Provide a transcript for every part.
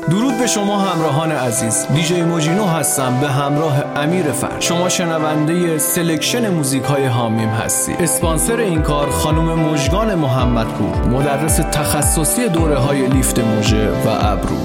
درود به شما همراهان عزیز، دیجی موجینو هستم به همراه امیر فرد. شما شنونده سلکشن موزیک های حامیم هستی. اسپانسر این کار خانم مژگان محمدپور، مدرس تخصصی دوره های لیفت موژه و ابرو.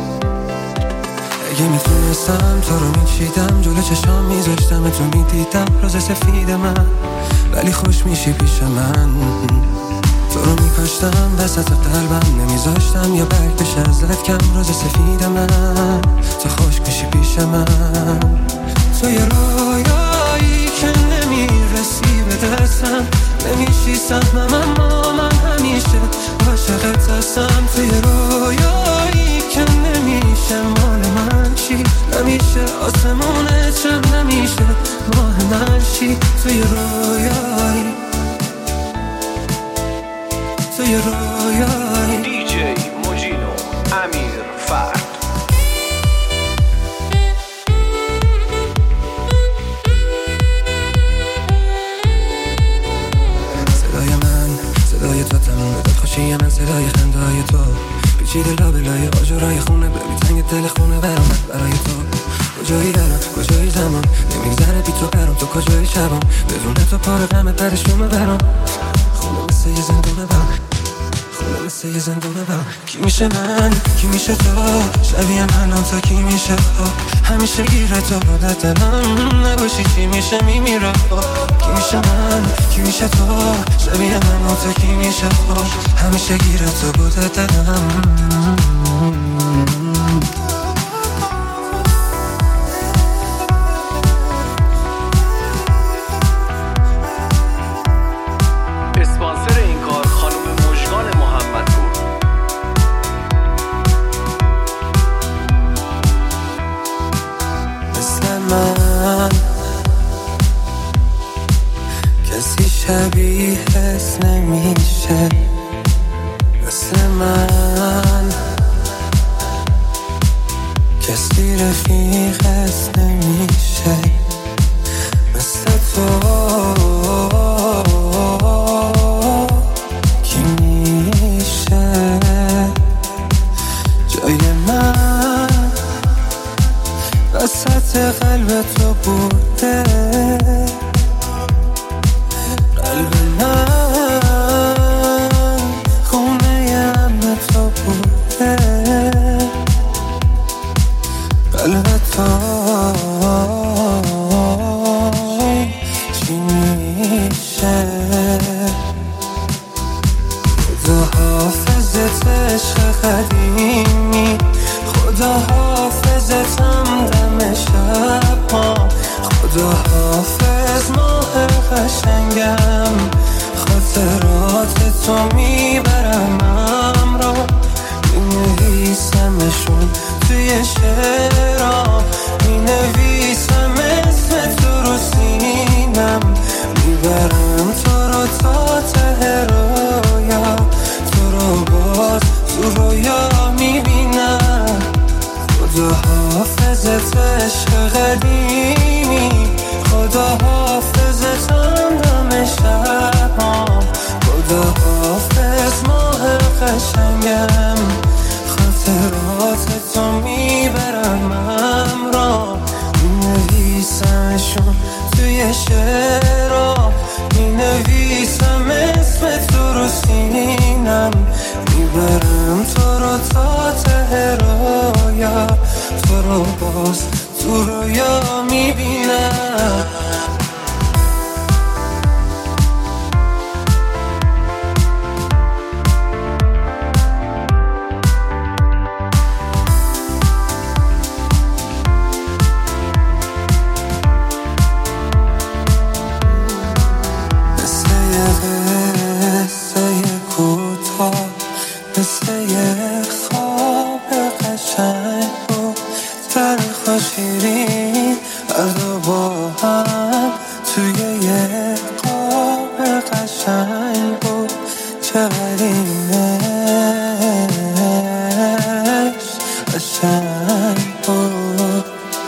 اگه میتونستم تو رو میچیدم، جلو چشام میذاشتم تو میدیدم روز سفید من، ولی خوش میشی پیش من. تو رو میکاشتم وسط قلبم، نمیذاشتم یا برگ بشه ازت کم روز سفید من. تو خوش میشی پیش من، تو یه رویایی که نمیرسی به دستم، نمیشی سهمم اما من همیشه عاشقت هستم. تو یه رویایی که نمیشه مال من چی، نمیشه آسمونه چم، نمیشه ماه من چی. تو یه رویایی، تو یه رویایی. دیجی موجینو، امیر فرد. صدای من، صدای تو تموم داد خوشی من، صدای خندای تو پیچیده لابلای آجرای خونه، ببین تنگ دل خونه برام برای تو. کجایی دارم، کجایی زمان، نمیگذره بی تو برام، تو کجایی شبام، بدون تو پاره غم پرشومه برام. خونه مثل یه زندونه برام، خونه مثل یه زندونه برام. کی میشه من، کی میشه تو، شبیه منم تا کی میشه تو، همیشه گیره تو بوده دلم، نباشی چی میشه میمیره. کی میشه من، کی میشه تو، شبیه منم تا کی میشه تو، همیشه گیره تو بوده دلم. اسپانسر این کار خانم مژگان محمدپور. مثل من کسی شبیهت نمیشه، مثل من کسی رفیقت نمیشه، مثل تو کی میشه جای من وسط قلب تو بوده، قلب من خونه امن تو بوده، قلب تو چی میشه. خدا حافظت عشق قدیمی، خدا حافظتم دم شب ها، خدا حافظ ماه قشنگم، خاطرات تو میبرم امرا، مینویسمشون توی شعرام، مینویسم اسم تو رو سینم، میبرم تو رو تا ته رویا، تو رو باز تو رویا میبینم. خدا حافظت عشق قدیمی، خدا حافظتم دم شبام، خدا حافظ ماه قشنگم، خاطرات تو میبرم امرا، مینویسمشون توی شعرا، مینویسم اسم تو رو سینم، میبرم تو رو تا ته رویا، تو رو باز تو رویا میبینم. مثل یه خواب قشنگ بود، تلخ و شیرین هر دو با هم، توی یه خواب قشنگ بود، چقدر اینش قشنگ بود.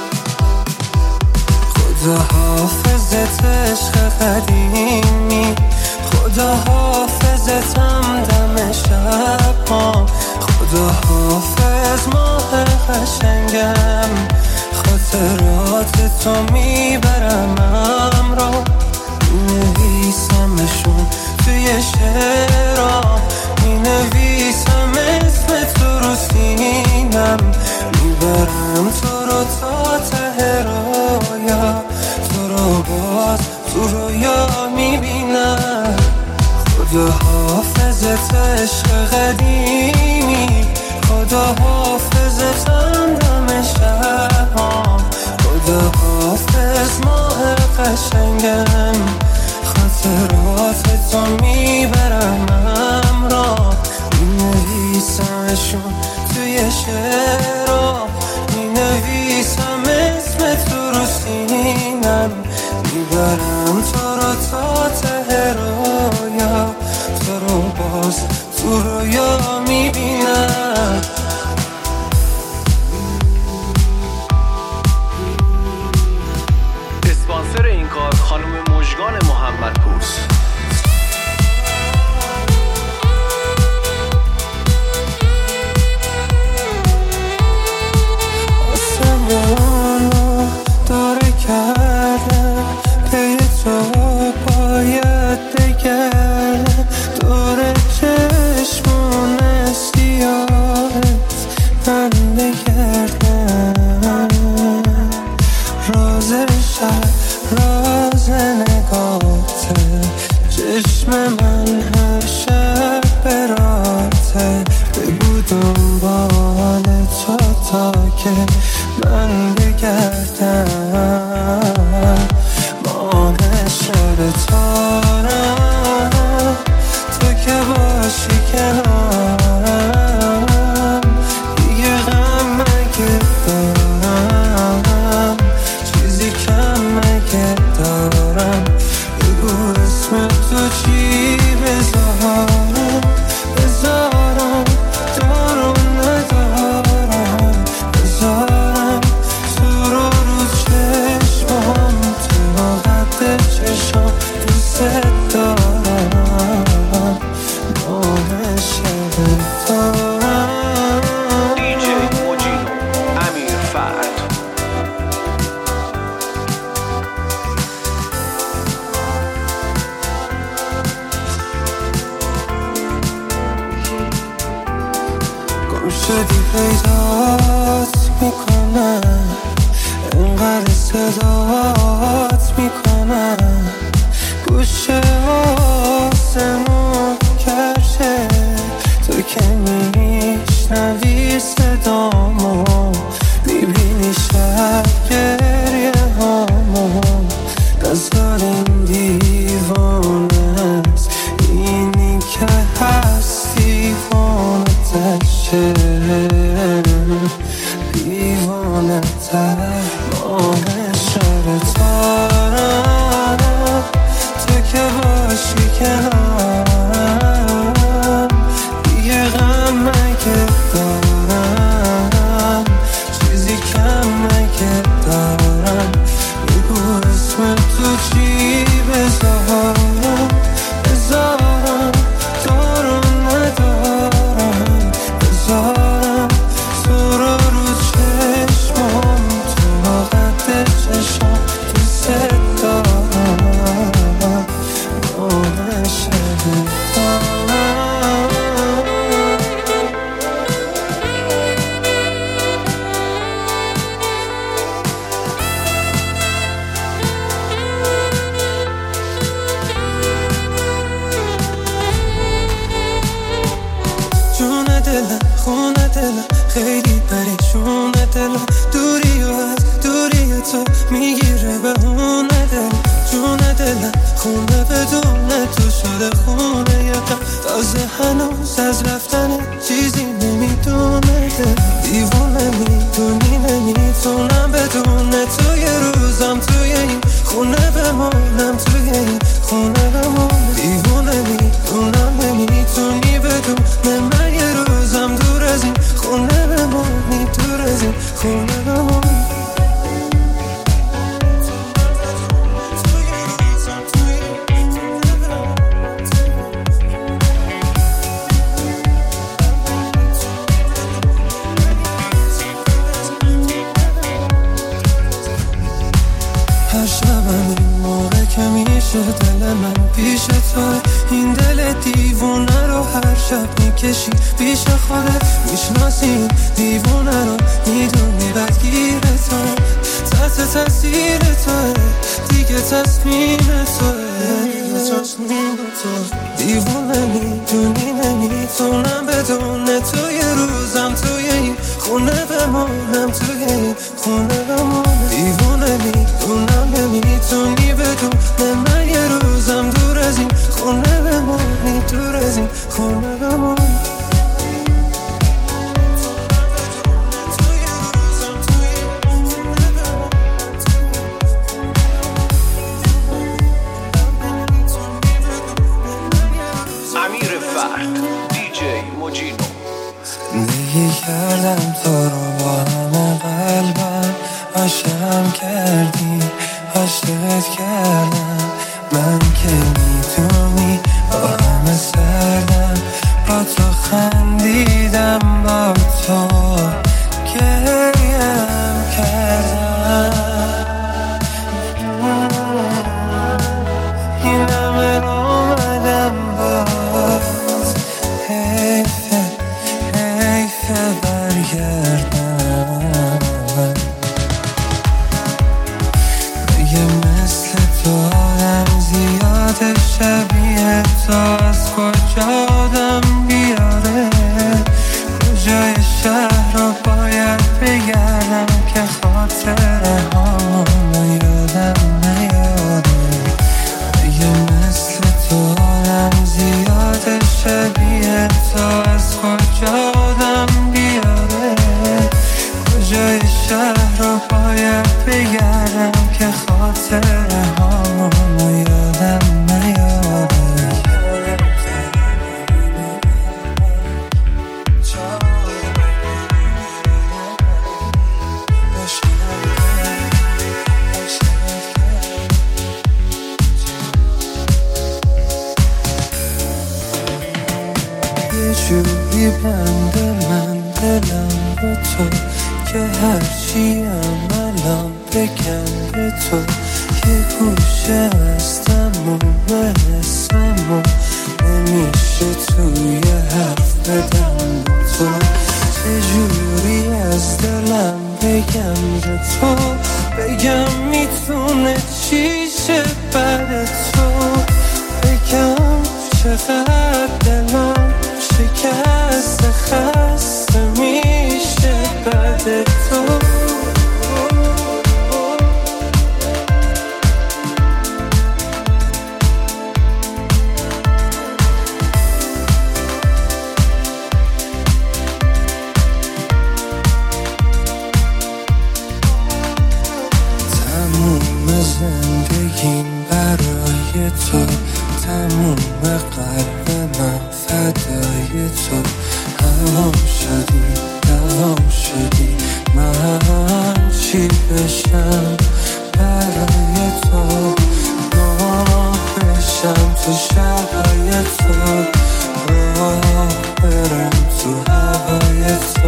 خدا حافظت عشق قدیمی، خدا حافظتم دم شب ها، خدا حافظ ماه قشنگم، خاطرات تو میبرم همراه، مینویسمشون توی شعرها، مینویسم اسم تو رو سینم، میبرم تو رو تا ته رویا، تو رو باز تو رویا میبینم. خدا حافظت عشق قدیمی، خدا حافظت همدم شبام، خدا حافظ ماه قشنگم، خاطرات تو میبرم همراه، مینویسمشون توی شعرها، مینویسم اسم تو رو سینم، میبرم تو رو تا ته رویا، تو رو باز تو رویا میبینم. اسپانسر این کار خانم مژگان محمدپور. آسمانو داره کردم، پی تو باید بگردم، دور چشمون سیاهت من بگردم، راز شب راز نگاته، چشم من هر شب براته، بگو دنبال تو تا که من بگردم، ماه شب تارم، تو که باشی کنارم، دیگه غم مگه دارم، چیزی کم مگه دارم، بگو اسم تو چی بذارم، بذارم دارم ندارم، بذارم تو رو چشمام، تو قد چشم دوست دارم، ماه شب دارم. دیجی موجینو امیر فرد. گم شدی پیدات میکنم، انقدر صدات میکنم، گوشه آسمون کرشه، تو که میشنوی صدامو، میبینی شب گریه هامو، نزار این دیوانه است، اینی که هست دیوانه تشه، دیوانه تر، ماه شب تارم، تو که باشی کنارم، دیگه غم مگه دارم، چیزی کم مگه دارم، بگو اسم تو چی بذارم، بذارم دارم ندارم، بذارم تو رو چشمام، تو قد چشم دوست دارم، ماه شب دارم. جون دلم خونه دلم خیلی پریشون دلم، دوری و از دوری تو میگیره به اون دلم، جون دلم خونه بدون تو شده خونه یکم، تازه هنوز از رفتن چیزی نمیدونه دل، دیوونه میدونی نمیتونم بدون تو یه روزم توی این خونه بمونم، توی این خونه بمونم، دیوونه میدونم نمیتونی بدون من یه روزم دور از این خونه بمونی، دور از این خونه بمونی. دل من پیش تو، این دل دیوونه رو هر شب میکشی پیش خودت، میشناسی دیوونه رو، میدونی بدگیر توه، تحت تاثیر توه، دیگه تصمیم توه، دیوونه میدونی نمیتونم بدون تو یه روزم توی این خونه بمونم، توی این خونه بمونم، دیوونه میدونم نمیتونی بدون من یه روزم دور از این خونه بمونی، دور از این خونه بمونی. زندگی کردم تو رو با همه قلبم، عاشقم کردی عاشقت کردم، من که میدونی با همه سردم، با تو خندیدم با تو گریم کردم، این همه رو اومدم باز، حیفه برگردم، دیگه مثل تو آدم زیاده، شبیه تو از کجا آدم بیاره، کجای شهر رو باید بگردم که خاطره هامو یادم نیاره، دیگه مثل تو آدم زیاده، شبیه تو از کجا آدم بیاره، کجای شهر رو باید بگردم که خاطره هامو یادم نیاره. یه جوری بنده من دلم به تو که هرچی الان بگم به تو، یه گوشه از تموم حسمو نمیشه توی حرف بدم به تو، چجوری از دلم بگم به تو، بگم میتونه چی شه بعد تو، بگم چقدر دلم شکست خسته میشه بعد تو. تموم زندگیم برای تو، تموم قلب من فدای تو، دوام شدی من چی بشم برای تو، راه بشم تو شبای تو، راه برم تو هوای تو،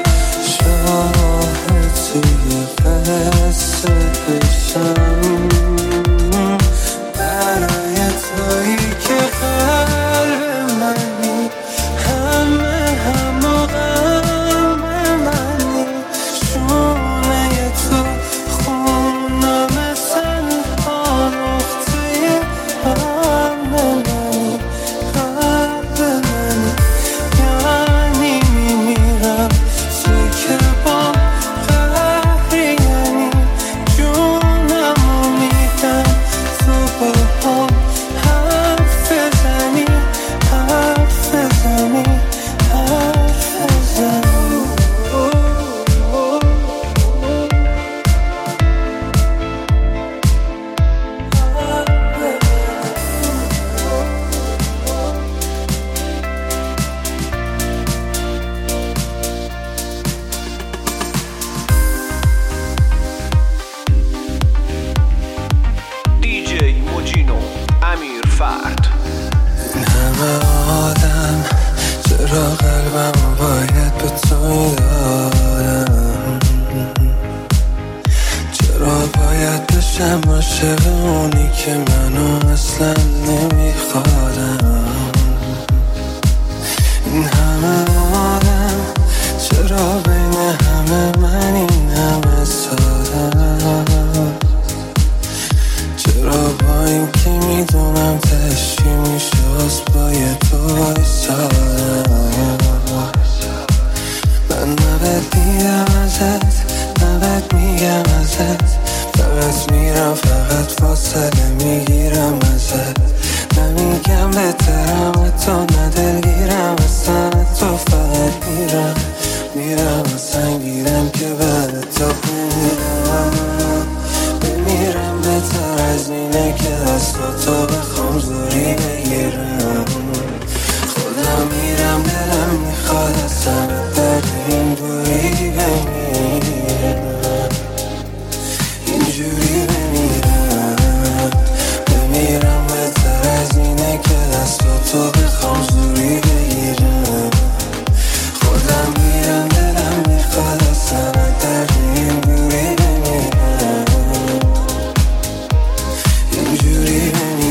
شاه توی قصه بشم برای تویی که قلب نباید میرم ازت، نباید میگم ازت، فقط میرم فقط فاصله میگیرم ازت، نمیگم بهترم تو ندلگیرم اصلا تو، فقط میرم اصلا گیرم که بعد تو بمیرم بهتر از اینه که دستاتو بخوام زوری بگیرم، خودم میرم دلم میخواد اصلا در این دوری بمیرم، اینجوری بمیرم بهتر از اینه که دستاتو بخوام زوری بگیرم، خودم میرم دلم میخواد اصلا در این دوری بمیرم، اینجوری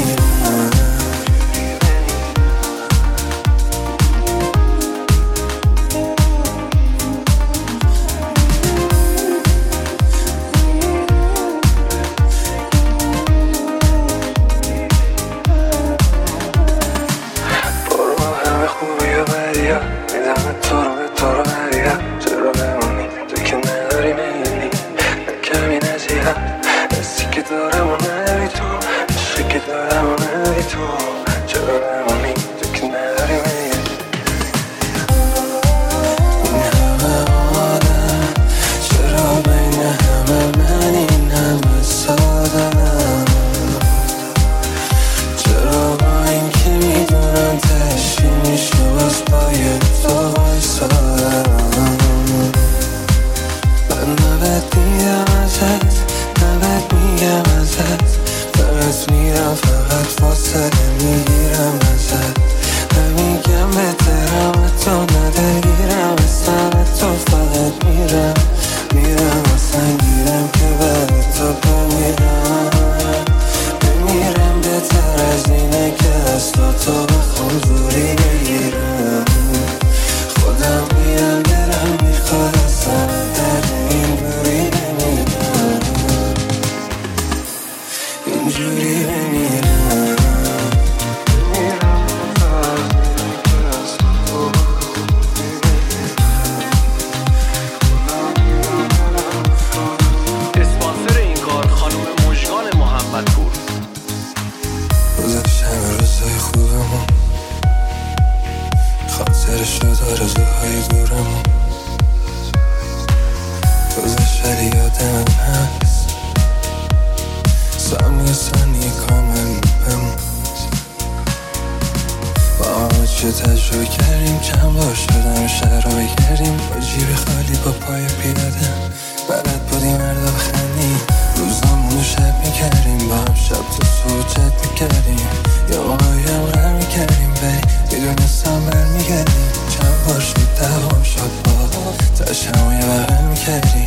تجربه کردیم، چند بار شدم شهر رو بگردیم، با جیب خالی با پای پیاده، بلد بودیم مردا بخندیم، روزامونو شب میکردیم، با هم شب تا صبح جد میکردیم، یا ماهایم غر میکردیم، ولی میدونستم برمیگردیم، چند بار شد دوام شد با تاش همو یه بغل میکردیم،